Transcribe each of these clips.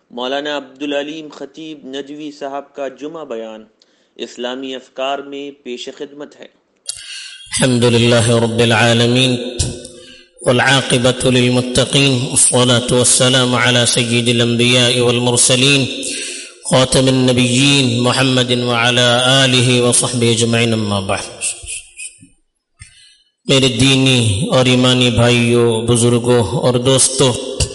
مولانا عبدالعلیم خطیب نجوی صاحب کا جمعہ بیان اسلامی افکار میں پیش خدمت ہے۔ الحمد للہ رب العالمین والعاقبۃ للمتقین والصلاة والسلام علی سید الانبیاء والمرسلین خاتم النبیین محمد وعلی آلہ وصحبہ اجمعین، اما بعد۔ میرے دینی اور ایمانی بھائیوں، بزرگوں اور دوستوں،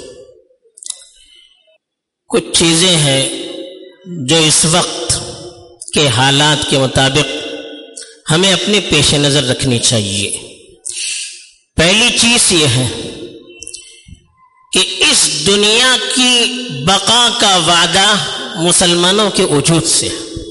کچھ چیزیں ہیں جو اس وقت کے حالات کے مطابق ہمیں اپنے پیش نظر رکھنی چاہیے۔ پہلی چیز یہ ہے کہ اس دنیا کی بقا کا وعدہ مسلمانوں کے وجود سے،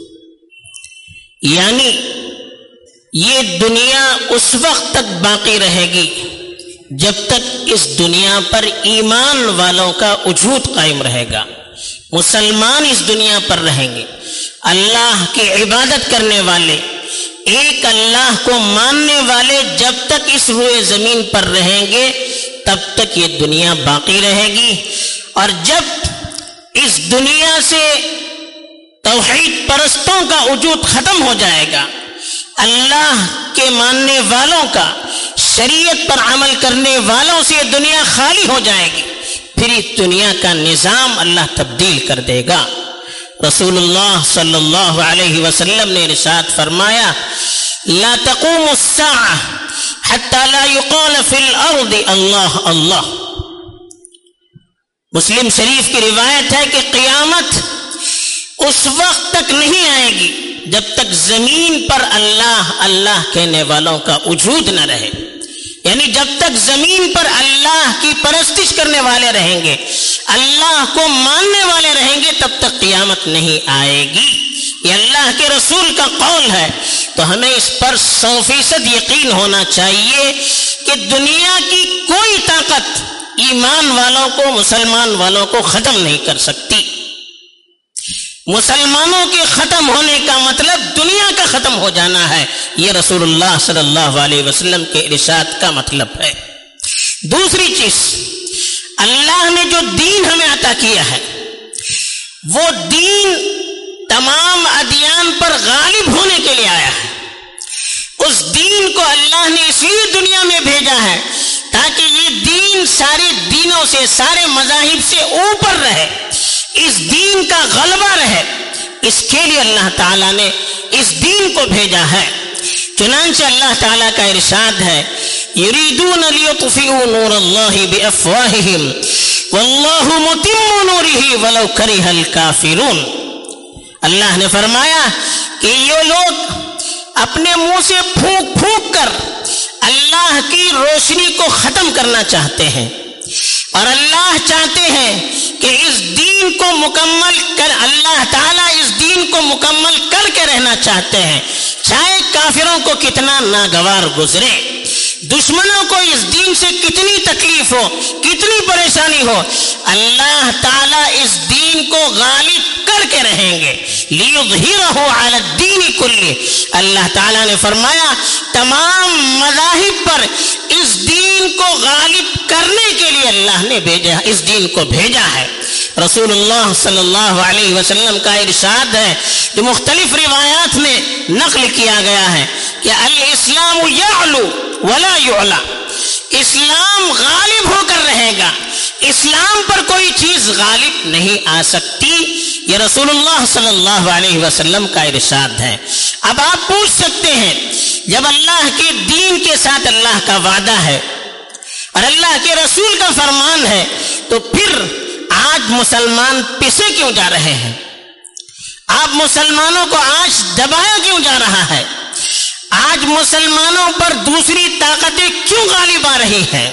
یعنی یہ دنیا اس وقت تک باقی رہے گی جب تک اس دنیا پر ایمان والوں کا وجود قائم رہے گا۔ مسلمان اس دنیا پر رہیں گے، اللہ کی عبادت کرنے والے، ایک اللہ کو ماننے والے جب تک اس روئے زمین پر رہیں گے تب تک یہ دنیا باقی رہے گی، اور جب اس دنیا سے توحید پرستوں کا وجود ختم ہو جائے گا، اللہ کے ماننے والوں کا، شریعت پر عمل کرنے والوں سے یہ دنیا خالی ہو جائے گی، پھر اس دنیا کا نظام اللہ تبدیل کر دے گا۔ رسول اللہ صلی اللہ علیہ وسلم نے ارشاد فرمایا، لا تقوم الساعة حتى لا يقال في الارض اللہ اللہ۔ مسلم شریف کی روایت ہے کہ قیامت اس وقت تک نہیں آئے گی جب تک زمین پر اللہ اللہ کہنے والوں کا وجود نہ رہے، یعنی جب تک زمین پر اللہ کی پرستش کرنے والے رہیں گے، اللہ کو ماننے والے رہیں گے، تب تک قیامت نہیں آئے گی۔ یہ اللہ کے رسول کا قول ہے، تو ہمیں اس پر 100% یقین ہونا چاہیے کہ دنیا کی کوئی طاقت ایمان والوں کو، مسلمان والوں کو ختم نہیں کر سکتی۔ مسلمانوں کے ختم ہونے کا مطلب دنیا کا ختم ہو جانا ہے، یہ رسول اللہ صلی اللہ علیہ وسلم کے ارشاد کا مطلب ہے۔ دوسری چیز، اللہ نے جو دین ہمیں عطا کیا ہے، وہ دین تمام ادیان پر غالب ہونے کے لیے آیا ہے۔ اس دین کو اللہ نے اس لیے دنیا میں بھیجا ہے تاکہ یہ دین سارے دینوں سے، سارے مذاہب سے اوپر رہے، اس دین کا غلبہ رہے، اس کے لیے اللہ تعالیٰ نے اس دین کو بھیجا ہے۔ چنانچہ اللہ تعالیٰ کا ارشاد ہے، یریدون لیطفئوا نور اللہ بافواہہم واللہ متم نورہ ولو کرہ الکافرون۔ اللہ نے فرمایا کہ یہ لوگ اپنے منہ سے پھونک پھونک کر اللہ کی روشنی کو ختم کرنا چاہتے ہیں، اور اللہ چاہتے ہیں کہ اس دین کو مکمل کر، اللہ تعالیٰ اس دین کو مکمل کر کے رہنا چاہتے ہیں، چاہے کافروں کو کتنا ناگوار گزرے، دشمنوں کو اس دین سے کتنی تکلیف ہو، کتنی پریشانی ہو، اللہ تعالیٰ اس دین کو غالب کر کے رہیں گے۔ لیظہرہ علی الدین کلہ، اللہ تعالیٰ نے فرمایا تمام مذاہب پر اس دین کو غالب کرنے کے لیے اللہ نے بھیجا، اس دین کو بھیجا ہے۔ رسول اللہ صلی اللہ علیہ وسلم کا ارشاد ہے جو مختلف روایات میں نقل کیا گیا ہے کہ الاسلام یعلو ولا یعلا، اسلام غالب ہو کر رہے گا، اسلام پر کوئی چیز غالب نہیں آ سکتی، یہ رسول اللہ صلی اللہ علیہ وسلم کا ارشاد ہے۔ اب آپ پوچھ سکتے ہیں، جب اللہ کے دین کے ساتھ اللہ کا وعدہ ہے اور اللہ کے رسول کا فرمان ہے، تو پھر آج مسلمان پسے کیوں جا رہے ہیں؟ آپ مسلمانوں کو آج دبایا کیوں جا رہا ہے؟ آج مسلمانوں پر دوسری طاقتیں کیوں غالب آ رہی ہیں؟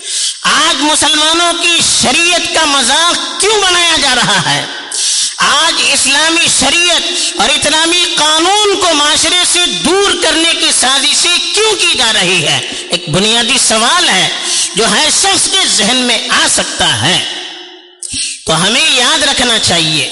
آج مسلمانوں کی شریعت کا مذاق کیوں بنایا جا رہا ہے؟ آج اسلامی شریعت اور اسلامی قانون کو معاشرے سے دور کرنے کی سازشیں کیوں کی جا رہی ہے؟ ایک بنیادی سوال ہے جو ہر شخص کے ذہن میں آ سکتا ہے۔ تو ہمیں یاد رکھنا چاہیے،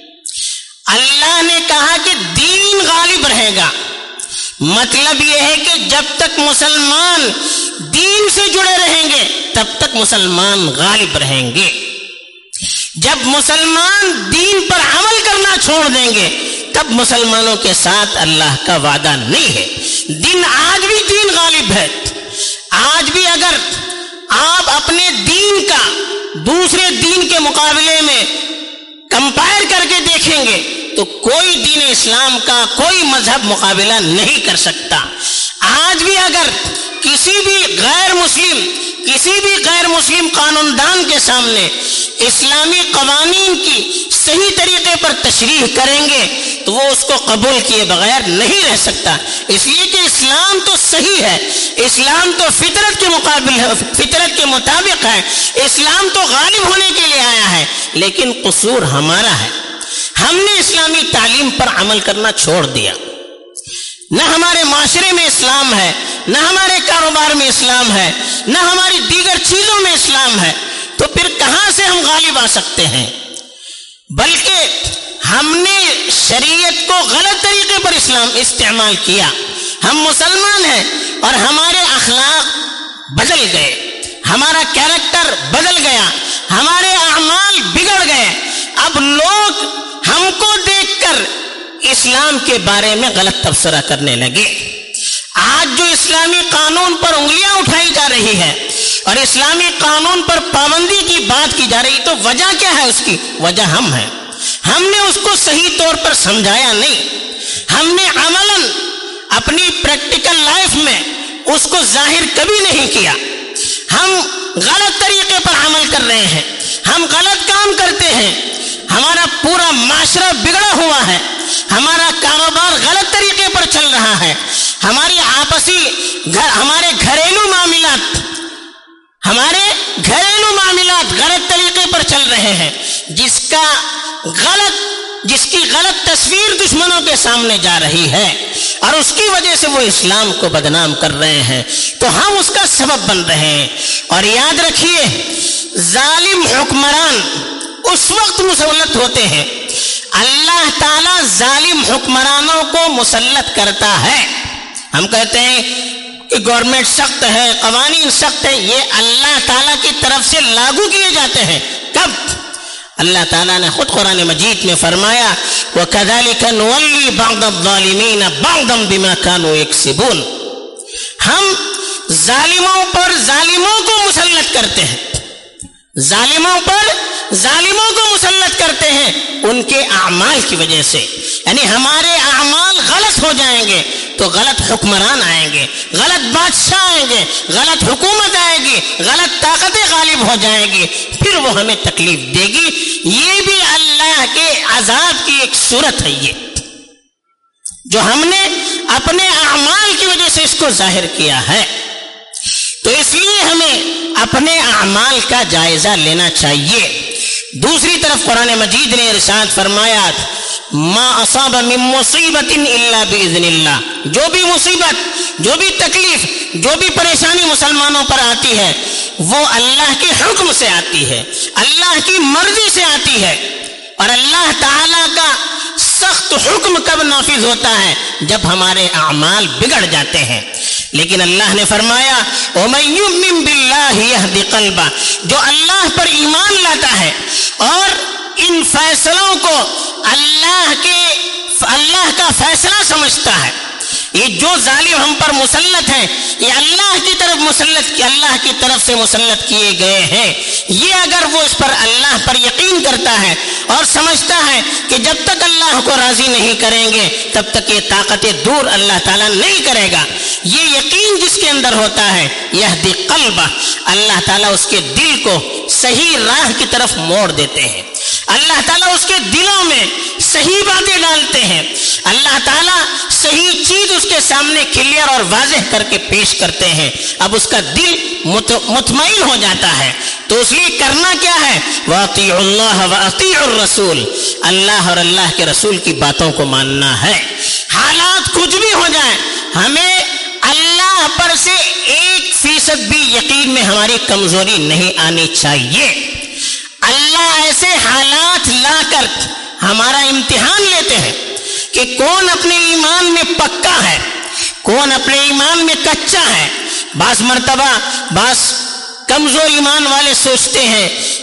اللہ نے کہا کہ دین غالب رہے گا، مطلب یہ ہے کہ جب تک مسلمان دین سے جڑے رہیں گے تب تک مسلمان غالب رہیں گے۔ جب مسلمان دین پر عمل کرنا چھوڑ دیں گے تب مسلمانوں کے ساتھ اللہ کا وعدہ نہیں ہے. دین آج بھی دین غالب ہے. آج بھی اگر آپ اپنے دین کا دوسرے دین کے مقابلے میں کمپائر کر کے دیکھیں گے تو کوئی دین اسلام کا کوئی مذہب مقابلہ نہیں کر سکتا. آج بھی اگر کسی بھی غیر مسلم قانون دان کے سامنے اسلامی قوانین کی صحیح طریقے پر تشریح کریں گے تو وہ اس کو قبول کیے بغیر نہیں رہ سکتا. اس لیے کہ اسلام تو صحیح ہے, اسلام تو فطرت کے مطابق ہے, اسلام تو غالب ہونے کے لیے آیا ہے, لیکن قصور ہمارا ہے. ہم نے اسلامی تعلیم پر عمل کرنا چھوڑ دیا. نہ ہمارے معاشرے میں اسلام ہے, نہ ہمارے کاروبار میں اسلام ہے, نہ ہماری دیگر چیزوں میں اسلام ہے, تو پھر کہاں سے ہم غالب آ سکتے ہیں؟ بلکہ ہم نے شریعت کو غلط طریقے پر اسلام استعمال کیا. ہم مسلمان ہیں اور ہمارے اخلاق بدل گئے, ہمارا کیریکٹر بدل گیا, ہمارے اعمال بگڑ گئے. اب لوگ ہم کو دیکھ کر اسلام کے بارے میں غلط تبصرہ کرنے لگے. آج جو اسلامی قانون پر انگلیاں اٹھائی جا رہی ہے اور اسلامی قانون پر پابندی کی بات کی جا رہی, تو وجہ کیا ہے؟ اس کی وجہ ہم ہیں. ہم نے اس کو صحیح طور پر سمجھایا نہیں. ہم نے عملاً اپنی پریکٹیکل لائف میں اس کو ظاہر کبھی نہیں کیا. ہم غلط طریقے پر عمل کر رہے ہیں, ہم غلط کام کرتے ہیں, ہمارا پورا معاشرہ بگڑا ہوا ہے, ہمارا کاروبار غلط طریقے پر چل رہا ہے, ہمارے گھریلو معاملات غلط طریقے پر چل رہے ہیں, جس کی غلط تصویر دشمنوں کے سامنے جا رہی ہے اور اس کی وجہ سے وہ اسلام کو بدنام کر رہے ہیں, تو ہم اس کا سبب بن رہے ہیں. اور یاد رکھیے, ظالم حکمران اس وقت مسلط ہوتے ہیں, اللہ تعالیٰ ظالم حکمرانوں کو مسلط کرتا ہے. ہم کہتے ہیں کہ گورنمنٹ سخت ہے, قوانین سخت ہے, یہ اللہ تعالیٰ کی طرف سے لاگو کیے جاتے ہیں. کب؟ اللہ تعالیٰ نے خود قرآن مجید میں فرمایا وَكَذَلِكَ نُوَلِّي بَعْضَ الظَّالِمِينَ بَعْضًا بِمَا كَانُوا يَكْسِبُونَ. ہم ظالموں کو مسلط کرتے ہیں, ظالموں کو مسلط کرتے ہیں ان کے اعمال کی وجہ سے. یعنی ہمارے اعمال غلط ہو جائیں گے تو غلط حکمران آئیں گے, غلط بادشاہ آئیں گے, غلط حکومت آئے گی, غلط طاقتیں غالب ہو جائیں گی, پھر وہ ہمیں تکلیف دے گی. یہ بھی اللہ کے عذاب کی ایک صورت ہے, یہ جو ہم نے اپنے اعمال کی وجہ سے اس کو ظاہر کیا ہے. تو اس لیے ہمیں اپنے اعمال کا جائزہ لینا چاہیے. دوسری طرف قرآن مجید نے ارشاد فرمایا ما اصاب من مصیبت الا باذن اللہ. جو بھی مصیبت, جو بھی تکلیف, جو بھی پریشانی مسلمانوں پر آتی ہے وہ اللہ کے حکم سے آتی ہے, اللہ کی مرضی سے آتی ہے. اور اللہ تعالیٰ کا سخت حکم کب نافذ ہوتا ہے؟ جب ہمارے اعمال بگڑ جاتے ہیں. لیکن اللہ نے فرمایا وَمَن يُؤْمِن بِاللَّهِ يَهْدِ قَلْبَهُ. جو اللہ پر ایمان لاتا ہے اور ان فیصلوں کو اللہ کا فیصلہ سمجھتا ہے, یہ جو ظالم ہم پر مسلط ہیں یہ اللہ کی طرف سے مسلط کیے گئے ہیں. یہ اگر وہ اس پر اللہ پر یقین کرتا ہے اور سمجھتا ہے کہ جب تک اللہ کو راضی نہیں کریں گے تب تک یہ طاقتیں دور اللہ تعالیٰ نہیں کرے گا, یہ یقین جس کے اندر ہوتا ہے یہدی قلبہ, اللہ تعالیٰ اس کے دل کو صحیح راہ کی طرف موڑ دیتے ہیں. اللہ تعالیٰ اس کے دلوں میں صحیح باتیں ڈالتے ہیں. اللہ تعالیٰ صحیح چیز اس کے سامنے کلیئر اور واضح کر کے پیش کرتے ہیں. اب اس کا دل مطمئن ہو جاتا ہے. تو اس لیے کرنا کیا ہے؟ وَأَطِيعُوا اللَّهَ وَأَطِيعُوا الرَّسُولَ. اللہ اور اللہ کے رسول کی باتوں کو ماننا ہے. حالات کچھ بھی ہو جائیں, ہمیں اللہ پر سے 1% بھی یقین میں ہماری کمزوری نہیں آنی چاہیے. اللہ ایسے حالات لا کر ہمارا امتحان لیتے ہیں کہ کون اپنے ایمان میں پکا ہے, کون اپنے ایمان میں کچا ہے. بعض مرتبہ بعض کمزور ایمان والے سوچتے ہیں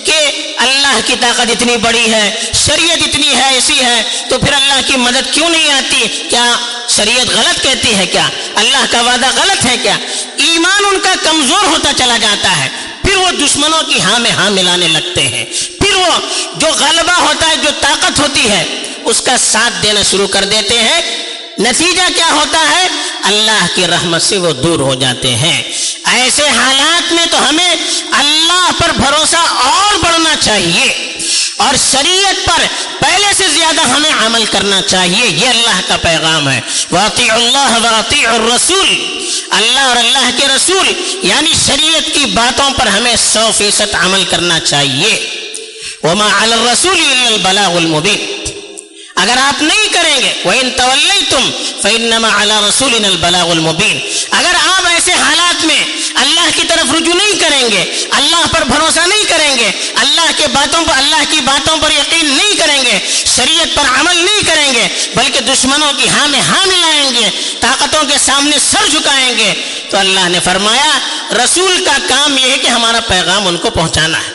کہ اللہ کی طاقت اتنی بڑی ہے، شریعت اتنی ہے ایسی ہے، تو پھر اللہ کی مدد کیوں نہیں آتی؟ کیا شریعت غلط کہتی ہے؟ کیا اللہ کا وعدہ غلط ہے؟ کیا ایمان ان کا کمزور ہوتا چلا جاتا ہے، پھر وہ دشمنوں کی ہاں میں ہاں ملانے لگتے ہیں، پھر وہ جو غلبہ ہوتا ہے، جو طاقت ہوتی ہے، اس کا ساتھ دینا شروع کر دیتے ہیں۔ نتیجہ کیا ہوتا ہے؟ اللہ کی رحمت سے وہ دور ہو جاتے ہیں۔ ایسے حالات میں تو ہمیں اللہ پر بھروسہ اور بڑھنا چاہیے اور شریعت پر پہلے سے زیادہ ہمیں عمل کرنا چاہیے۔ یہ اللہ کا پیغام ہے، وَأَطِيعُوا اللَّهَ وَأَطِيعُوا الرَّسُولَ، اللہ اور اللہ کے رسول یعنی شریعت کی باتوں پر ہمیں 100% عمل کرنا چاہیے۔ وَمَا عَلَى الرَّسُولِ إِلَّا الْبَلَاغُ الْمُبِينُ، اگر آپ نہیں کریں گے وَإِن تَوَلَّيْتُمْ فَإِنَّمَا عَلَى رَسُولِنَا الْبَلَاغُ الْمُبِينُ، اگر آپ ایسے حالات میں اللہ کی طرف رجوع نہیں کریں گے، اللہ پر بھروسہ نہیں کریں گے، اللہ کی باتوں پر یقین نہیں کریں گے، شریعت پر عمل نہیں کریں گے، بلکہ دشمنوں کی ہاں میں ہاں ملائیں گے، طاقتوں کے سامنے سر جھکائیں گے، تو اللہ نے فرمایا رسول کا کام یہ ہے کہ ہمارا پیغام ان کو پہنچانا ہے۔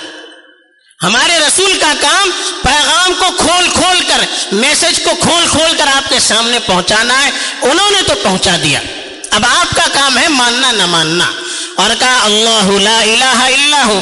ہمارے رسول کا کام پیغام کو کھول کھول کر، میسج کو کھول کھول کر آپ کے سامنے پہنچانا ہے۔ انہوں نے تو پہنچا دیا، اب آپ کا کام ہے ماننا نہ ماننا۔ اور کہا اللہ لا الہ الا ہو،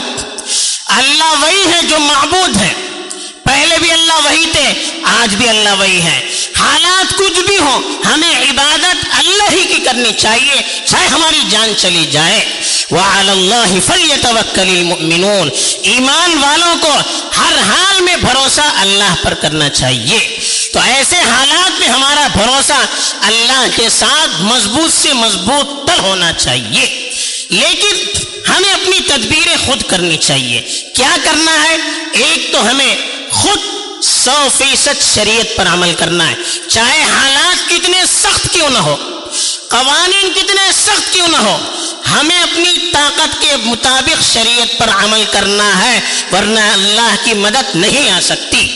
اللہ وہی ہے جو معبود ہے، پہلے بھی اللہ وہی تھے، آج بھی اللہ وہی ہے۔ حالات کچھ بھی ہو ہمیں عبادت اللہ ہی کی کرنی چاہیے، چاہے ہماری جان چلی جائے۔ وعلی اللہ فلیتوکل المؤمنون، ایمان والوں کو ہر حال میں بھروسہ اللہ پر کرنا چاہیے۔ تو ایسے حالات میں ہمارا بھروسہ اللہ کے ساتھ مضبوط سے مضبوط تر ہونا چاہیے، لیکن ہمیں اپنی تدبیریں خود کرنی چاہیے۔ کیا کرنا ہے؟ ایک تو ہمیں خود 100% شریعت پر عمل کرنا ہے، چاہے حالات کتنے سخت کیوں نہ ہو، قوانین کتنے سخت کیوں نہ ہو، ہمیں اپنی طاقت کے مطابق شریعت پر عمل کرنا ہے، ورنہ اللہ کی مدد نہیں آ سکتی۔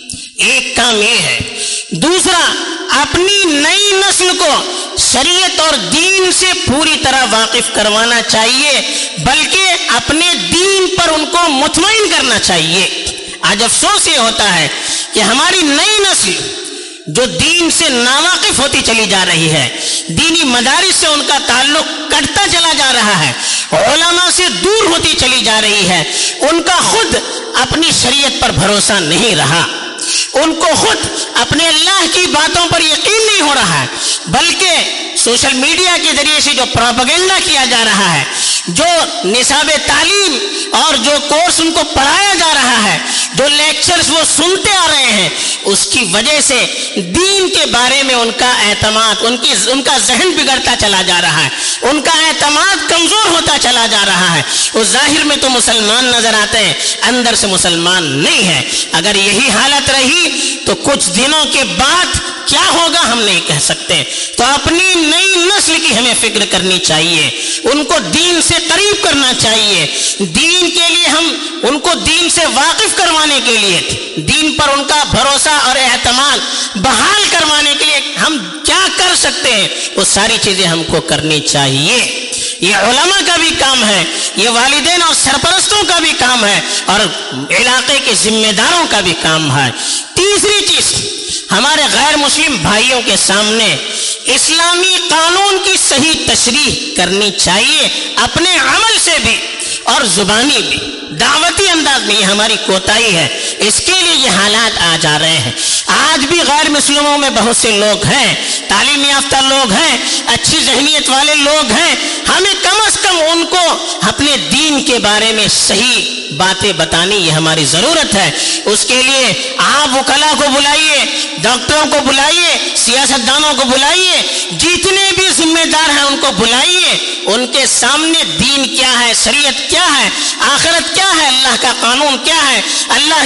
ایک کام یہ ہے۔ دوسرا، اپنی نئی نسل کو شریعت اور دین سے پوری طرح واقف کروانا چاہیے، بلکہ اپنے دین پر ان کو مطمئن کرنا چاہیے۔ آج افسوس یہ ہوتا ہے کہ ہماری نئی نسل جو دین سے ناواقف ہوتی چلی جا رہی ہے، دینی مدارس سے ان کا تعلق کٹتا چلا جا رہا ہے، علماء سے دور ہوتی چلی جا رہی ہے، ان کا خود اپنی شریعت پر بھروسہ نہیں رہا، ان کو خود اپنے اللہ کی باتوں پر یقین نہیں ہو رہا ہے، بلکہ سوشل میڈیا کے ذریعے سے جو پروپیگنڈا کیا جا رہا ہے، جو نصاب تعلیم اور جو کورس ان کو پڑھایا جا رہا ہے، جو لیکچرز وہ سنتے آ رہے ہیں، اس کی وجہ سے دین کے بارے میں ان کا اعتماد، ان کا ذہن بگڑتا چلا جا رہا ہے، ان کا اعتماد کمزور ہوتا چلا جا رہا ہے۔ وہ ظاہر میں تو مسلمان نظر آتے ہیں، اندر سے مسلمان نہیں ہے۔ اگر یہی حالت رہی تو کچھ دنوں کے بعد کیا ہوگا ہم نہیں کہہ سکتے۔ تو اپنی نئی نسل کی ہمیں فکر کرنی چاہیے، ان کو دین سے قریب کرنا چاہیے، دین کے لیے ہم ان کو دین سے واقف کروانے کے لیے، دین پر ان کا بھروسہ اور اعتماد بحال کروانے کے لیے ہم کیا کر سکتے ہیں، وہ ساری چیزیں ہم کو کرنی چاہیے۔ یہ علماء کا بھی کام ہے، یہ والدین اور سرپرستوں کا بھی کام ہے، اور علاقے کے ذمہ داروں کا بھی کام ہے۔ تیسری چیز، ہمارے غیر مسلم بھائیوں کے سامنے اسلامی قانون کی صحیح تشریح کرنی چاہیے، اپنے عمل سے بھی اور زبانی بھی، دعوتی انداز میں۔ یہ ہماری کوتاہی ہے، اس کے لیے یہ حالات آ جا رہے ہیں۔ آج بھی غیر مسلموں میں بہت سے لوگ ہیں، تعلیم یافتہ لوگ ہیں، اچھی ذہنیت والے لوگ ہیں، ہمیں کم از کم ان کو اپنے دین کے بارے میں صحیح باتیں بتانی یہ ہماری ضرورت ہے۔ اس کے لیے آپ وکلا کو بلائیے، ڈاکٹروں کو بلائیے، سیاست دانوں کو بلائیے، جتنے بھی ذمہ دار ہیں ان کو بلائیے، ان کے سامنے دین کیا ہے، شریعت کیا ہے، آخرت کیا ہے، اللہ کا قانون کیا ہے، اللہ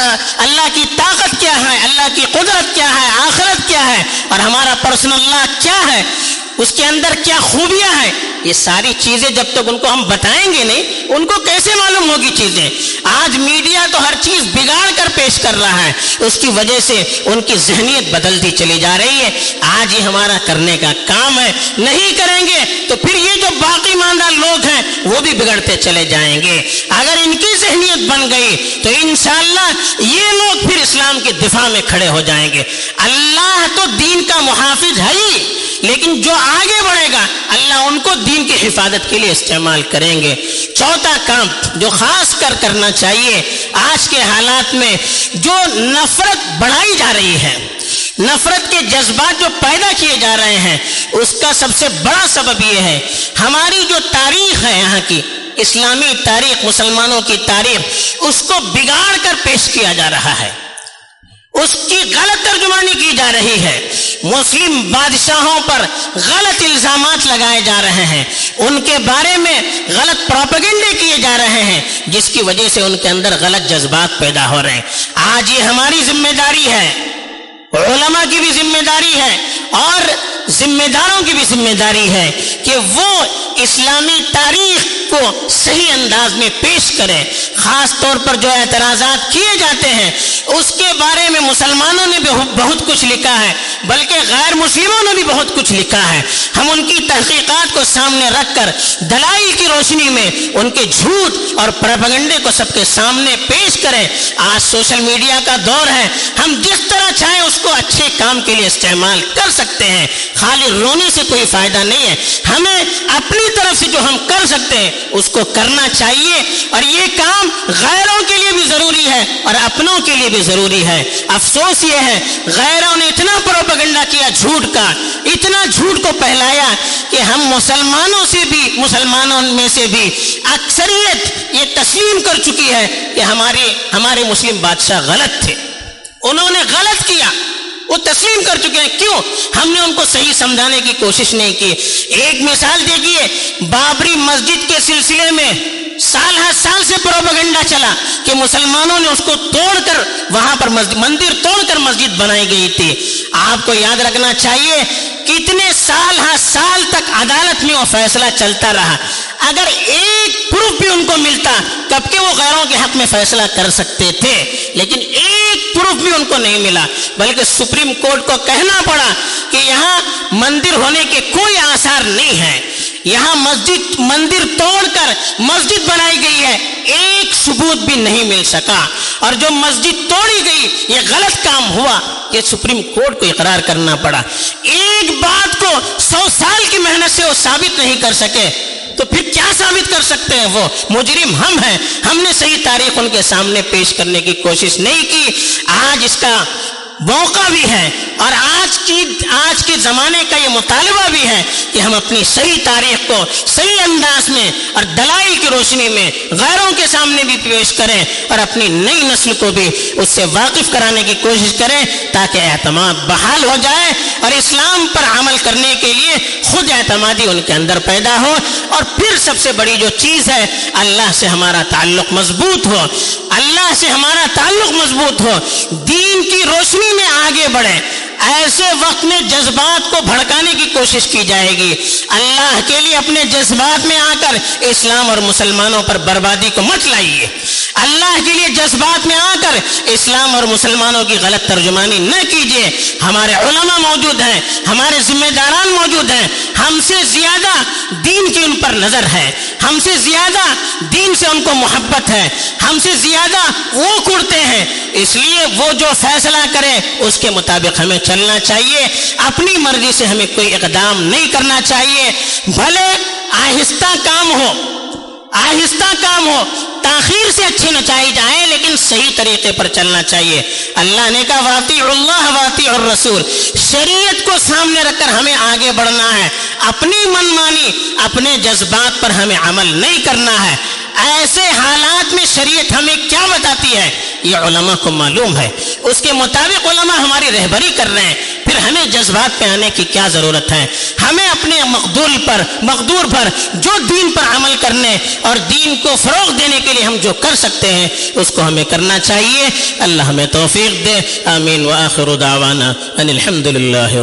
کی طاقت کیا ہے، اللہ کی قدرت کیا ہے، آخرت کیا ہے، اور ہمارا پرسنل اللہ کیا ہے، اس کے اندر کیا خوبیاں ہیں۔ یہ ساری چیزیں جب تک ان کو ہم بتائیں گے نہیں، ان کو کیسے معلوم ہوگی چیزیں۔ آج میڈیا تو ہر چیز بگاڑ کر پیش پیش کر رہا ہے، اس کی وجہ سے ان کی ذہنیت بدلتی چلی جا رہی ہے۔ آج یہ ہمارا کرنے کا کام ہے، نہیں کریں گے تو پھر یہ جو باقی ماندہ لوگ ہیں وہ بھی بگڑتے چلے جائیں گے۔ اگر ان کی ذہنیت بن گئی تو انشاءاللہ یہ لوگ پھر اسلام کے دفاع میں کھڑے ہو جائیں گے۔ اللہ تو دین کا محافظ ہے ہی، لیکن جو آگے بڑھے گا اللہ ان کو دین کی حفاظت کے لیے استعمال کریں گے۔ چوتھا کام جو خاص کر کرنا چاہیے، آج کے حالات میں جو نفرت بڑھائی جا رہی ہے، نفرت کے جذبات جو پیدا کیے جا رہے ہیں، اس کا سب سے بڑا سبب یہ ہے ہماری جو تاریخ ہے، یہاں کی اسلامی تاریخ، مسلمانوں کی تاریخ، اس کو بگاڑ کر پیش کیا جا رہا ہے، اس کی غلط ترجمانی کی جا رہی ہے، مسلم بادشاہوں پر غلط الزامات لگائے جا رہے ہیں، ان کے بارے میں غلط پروپیگنڈے کیے جا رہے ہیں، جس کی وجہ سے ان کے اندر غلط جذبات پیدا ہو رہے ہیں۔ آج یہ ہماری ذمہ داری ہے، علماء کی بھی ذمہ داری ہے اور ذمہ داروں کی بھی ذمہ داری ہے کہ وہ اسلامی تاریخ کو صحیح انداز میں پیش کریں۔ خاص طور پر جو اعتراضات کیے جاتے ہیں اس کے بارے میں مسلمانوں نے بھی بہت کچھ لکھا ہے، بلکہ غیر مسلموں نے بھی بہت کچھ لکھا ہے۔ ہم ان کی تحقیقات کو سامنے رکھ کر دلائل کی روشنی میں ان کے جھوٹ اور پروپیگنڈے کو سب کے سامنے پیش کریں۔ آج سوشل میڈیا کا دور ہے، ہم جس طرح چاہیں اس کو اچھے کام کے لیے استعمال کر سکتے ہیں، خالی رونے سے کوئی فائدہ نہیں ہے۔ ہمیں اپنی طرف سے جو ہم کر سکتے ہیں اس کو کرنا چاہیے، اور یہ کام غیروں کے لیے بھی ضروری ہے اور اپنوں کے لیے بھی ضروری ہے۔ افسوس یہ ہے غیروں نے اتنا پروپیگنڈا کیا جھوٹ کا، اتنا جھوٹ کو پھیلایا کہ ہم مسلمانوں میں سے بھی اکثریت یہ تسلیم کر چکی ہے کہ ہمارے مسلم بادشاہ غلط تھے، انہوں نے غلط کیا، وہ تسلیم کر چکے ہیں۔ کیوں؟ ہم نے ان کو صحیح سمجھانے کی کوشش نہیں کی۔ ایک مثال دیکھیے، بابری مسجد کے سلسلے میں سال ہر سال سے پروپیگنڈا چلا کہ مسلمانوں نے اس کو توڑ کر وہاں پر مندر توڑ کر مسجد بنائی گئی تھی۔ آپ کو یاد رکھنا چاہیے کتنے سال ہر سال تک عدالت میں وہ فیصلہ چلتا رہا، اگر ایک پروف بھی ان کو ملتا کب کہ وہ غیروں کے حق میں فیصلہ کر سکتے تھے، لیکن ایک پروف بھی ان کو نہیں ملا، بلکہ سپریم کورٹ کو کہنا پڑا کہ یہاں مندر ہونے کے کوئی آثار نہیں ہے، یہاں مندر توڑ کر مسجد بنائی گئی ہے، ایک ثبوت بھی نہیں مل سکا، اور جو مسجد توڑی گئی یہ غلط کام ہوا، یہ سپریم کورٹ کو اقرار کرنا پڑا۔ ایک بات کو 100 سال کی محنت سے وہ ثابت نہیں کر سکے تو پھر کیا ثابت کر سکتے ہیں؟ وہ مجرم ہم ہیں، ہم نے صحیح تاریخ ان کے سامنے پیش کرنے کی کوشش نہیں کی۔ آج اس کا موقع بھی ہے اور آج کے زمانے کا یہ مطالبہ بھی ہے کہ ہم اپنی صحیح تاریخ کو صحیح انداز میں اور دلائل کی روشنی میں غیروں کے سامنے بھی پیش کریں اور اپنی نئی نسل کو بھی اس سے واقف کرانے کی کوشش کریں تاکہ اعتماد بحال ہو جائے اور اسلام پر عمل کرنے کے لیے خود اعتمادی ان کے اندر پیدا ہو، اور پھر سب سے بڑی جو چیز ہے اللہ سے ہمارا تعلق مضبوط ہو، اللہ سے ہمارا تعلق مضبوط ہو، دین کی روشنی میں آگے بڑھے۔ ایسے وقت میں جذبات کو بھڑکانے کی کوشش کی جائے گی، اللہ کے لیے اپنے جذبات میں آ کر اسلام اور مسلمانوں پر بربادی کو مت لائیے، اللہ کے لیے جذبات میں آ کر اسلام اور مسلمانوں کی غلط ترجمانی نہ کیجیے۔ ہمارے علماء موجود ہیں، ہمارے ذمہ داران موجود ہیں، ہم سے زیادہ دین کی ان پر نظر ہے، ہم سے زیادہ دین سے ان کو محبت ہے، ہم سے زیادہ وہ کرتے ہیں، اس لیے وہ جو فیصلہ کرے اس کے مطابق ہمیں چلنا چاہیے، اپنی مرضی سے ہمیں کوئی اقدام نہیں کرنا چاہیے، بھلے آہستہ کام ہو، تاخیر سے اچھی نتائج آئے، لیکن صحیح طریقے پر چلنا چاہیے۔ اللہ نے کہا واطیعوا اللہ واطیعوا الرسول، شریعت کو سامنے رکھ کر ہمیں آگے بڑھنا ہے، اپنی منمانی اپنے جذبات پر ہمیں عمل نہیں کرنا ہے۔ ایسے حالات میں شریعت ہمیں کیا بتاتی ہے یہ علماء کو معلوم ہے، اس کے مطابق علماء ہماری رہبری کر رہے ہیں، پھر ہمیں جذبات پہ آنے کی کیا ضرورت ہے؟ ہمیں اپنے مقدور پر جو دین پر عمل کرنے اور دین کو فروغ دینے کے لیے ہم جو کر سکتے ہیں اس کو ہمیں کرنا چاہیے۔ اللہ ہمیں توفیق دے، آمین۔ وآخر دعوانا ان الحمد للہ۔